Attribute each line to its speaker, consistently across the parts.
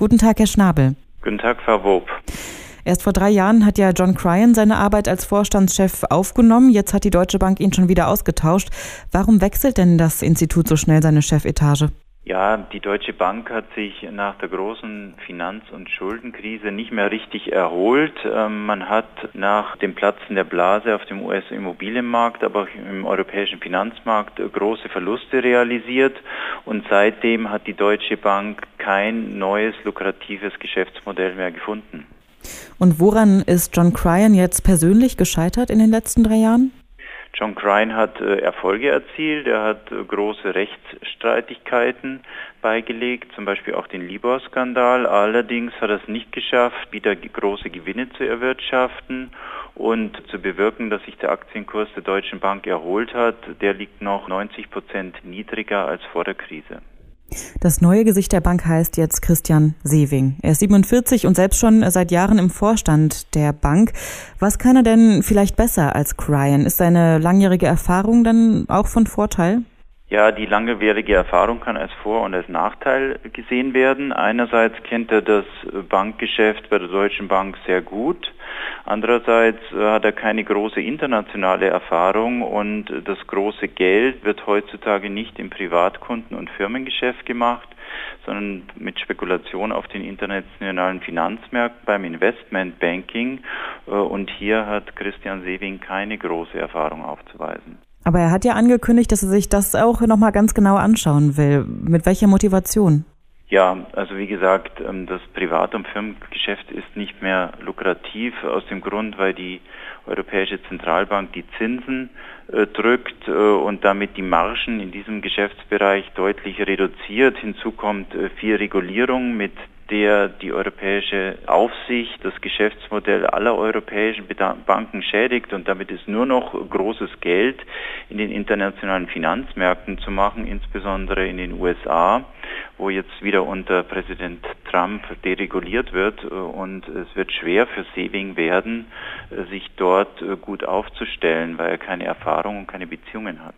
Speaker 1: Guten Tag, Herr Schnabel.
Speaker 2: Guten Tag, Frau Wob.
Speaker 1: Erst vor 3 Jahren hat ja John Cryan seine Arbeit als Vorstandschef aufgenommen. Jetzt hat die Deutsche Bank ihn schon wieder ausgetauscht. Warum wechselt denn das Institut so schnell seine Chefetage?
Speaker 2: Ja, die Deutsche Bank hat sich nach der großen Finanz- und Schuldenkrise nicht mehr richtig erholt. Man hat nach dem Platzen der Blase auf dem US-Immobilienmarkt, aber auch im europäischen Finanzmarkt große Verluste realisiert. Und seitdem hat die Deutsche Bank kein neues, lukratives Geschäftsmodell mehr gefunden.
Speaker 1: Und woran ist John Cryan jetzt persönlich gescheitert in den letzten 3 Jahren?
Speaker 2: John Cryan hat Erfolge erzielt, er hat große Rechtsstreitigkeiten beigelegt, zum Beispiel auch den Libor-Skandal. Allerdings hat er es nicht geschafft, wieder große Gewinne zu erwirtschaften und zu bewirken, dass sich der Aktienkurs der Deutschen Bank erholt hat. Der liegt noch 90% niedriger als vor der Krise.
Speaker 1: Das neue Gesicht der Bank heißt jetzt Christian Sewing. Er ist 47 und selbst schon seit Jahren im Vorstand der Bank. Was kann er denn vielleicht besser als Cryan? Ist seine langjährige Erfahrung dann auch von Vorteil?
Speaker 2: Ja, die langjährige Erfahrung kann als Vor- und als Nachteil gesehen werden. Einerseits kennt er das Bankgeschäft bei der Deutschen Bank sehr gut. Andererseits hat er keine große internationale Erfahrung und das große Geld wird heutzutage nicht im Privatkunden- und Firmengeschäft gemacht, sondern mit Spekulation auf den internationalen Finanzmärkten beim Investmentbanking. Und hier hat Christian Sewing keine große Erfahrung aufzuweisen.
Speaker 1: Aber er hat ja angekündigt, dass er sich das auch nochmal ganz genau anschauen will. Mit welcher Motivation?
Speaker 2: Ja, also wie gesagt, das Privat- und Firmengeschäft ist nicht mehr lukrativ aus dem Grund, weil die Europäische Zentralbank die Zinsen drückt und damit die Margen in diesem Geschäftsbereich deutlich reduziert. Hinzu kommt viel Regulierung, mit der die europäische Aufsicht das Geschäftsmodell aller europäischen Banken schädigt und damit ist nur noch großes Geld in den internationalen Finanzmärkten zu machen, insbesondere in den USA, wo jetzt wieder unter Präsident Trump dereguliert wird und es wird schwer für Sewing werden, sich dort gut aufzustellen, weil er keine Erfahrung und keine Beziehungen hat.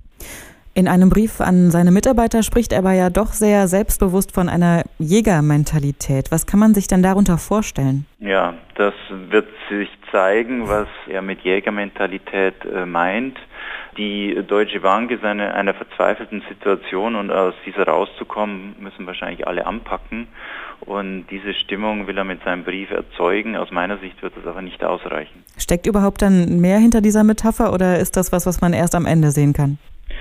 Speaker 1: In einem Brief an seine Mitarbeiter spricht er aber ja doch sehr selbstbewusst von einer Jägermentalität. Was kann man sich denn darunter vorstellen?
Speaker 2: Ja, das wird sich zeigen, was er mit Jägermentalität meint. Die Deutsche Bank ist in einer verzweifelten Situation und aus dieser rauszukommen, müssen wahrscheinlich alle anpacken. Und diese Stimmung will er mit seinem Brief erzeugen. Aus meiner Sicht wird das aber nicht ausreichen.
Speaker 1: Steckt überhaupt dann mehr hinter dieser Metapher oder ist das was man erst am Ende sehen kann?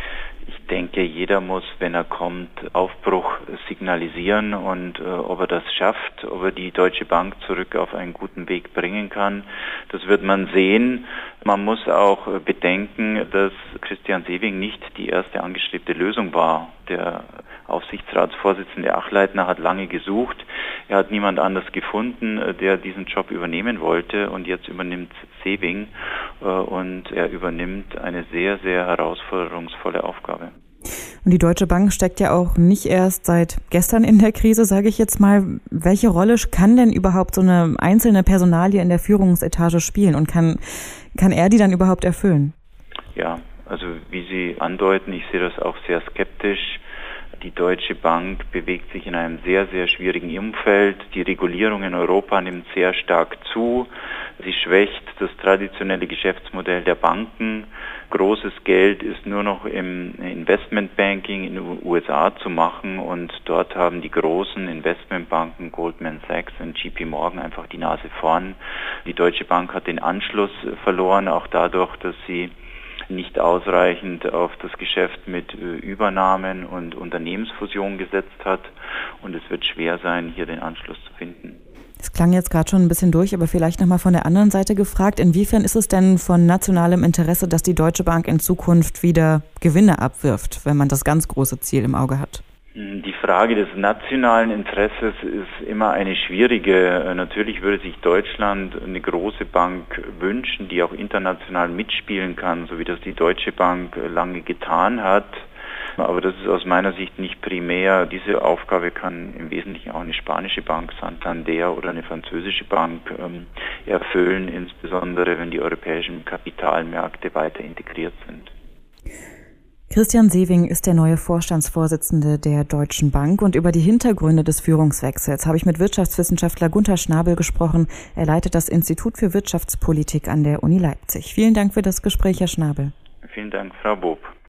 Speaker 2: Ich denke, jeder muss, wenn er kommt, Aufbruch signalisieren und ob er das schafft, ob er die Deutsche Bank zurück auf einen guten Weg bringen kann, das wird man sehen. Man muss auch bedenken, dass Christian Sewing nicht die erste angestrebte Lösung war. Der Aufsichtsratsvorsitzende Achleitner hat lange gesucht. Er hat niemand anders gefunden, der diesen Job übernehmen wollte und jetzt übernimmt Sewing und er übernimmt eine sehr, sehr herausforderungsvolle Aufgabe.
Speaker 1: Und die Deutsche Bank steckt ja auch nicht erst seit gestern in der Krise, sage ich jetzt mal. Welche Rolle kann denn überhaupt so eine einzelne Personalie in der Führungsetage spielen und kann er die dann überhaupt erfüllen?
Speaker 2: Ja, also wie Sie andeuten, ich sehe das auch sehr skeptisch. Die Deutsche Bank bewegt sich in einem sehr, sehr schwierigen Umfeld. Die Regulierung in Europa nimmt sehr stark zu. Sie schwächt das traditionelle Geschäftsmodell der Banken. Großes Geld ist nur noch im Investmentbanking in den USA zu machen und dort haben die großen Investmentbanken Goldman Sachs und JP Morgan einfach die Nase vorn. Die Deutsche Bank hat den Anschluss verloren, auch dadurch, dass sie nicht ausreichend auf das Geschäft mit Übernahmen und Unternehmensfusionen gesetzt hat und es wird schwer sein, hier den Anschluss zu finden.
Speaker 1: Das klang jetzt gerade schon ein bisschen durch, aber vielleicht nochmal von der anderen Seite gefragt, inwiefern ist es denn von nationalem Interesse, dass die Deutsche Bank in Zukunft wieder Gewinne abwirft, wenn man das ganz große Ziel im Auge hat?
Speaker 2: Die Frage des nationalen Interesses ist immer eine schwierige. Natürlich würde sich Deutschland eine große Bank wünschen, die auch international mitspielen kann, so wie das die Deutsche Bank lange getan hat. Aber das ist aus meiner Sicht nicht primär. Diese Aufgabe kann im Wesentlichen auch eine spanische Bank, Santander oder eine französische Bank erfüllen, insbesondere wenn die europäischen Kapitalmärkte weiter integriert sind.
Speaker 1: Christian Sewing ist der neue Vorstandsvorsitzende der Deutschen Bank und über die Hintergründe des Führungswechsels habe ich mit Wirtschaftswissenschaftler Gunther Schnabel gesprochen. Er leitet das Institut für Wirtschaftspolitik an der Uni Leipzig. Vielen Dank für das Gespräch, Herr Schnabel.
Speaker 2: Vielen Dank, Frau Bob.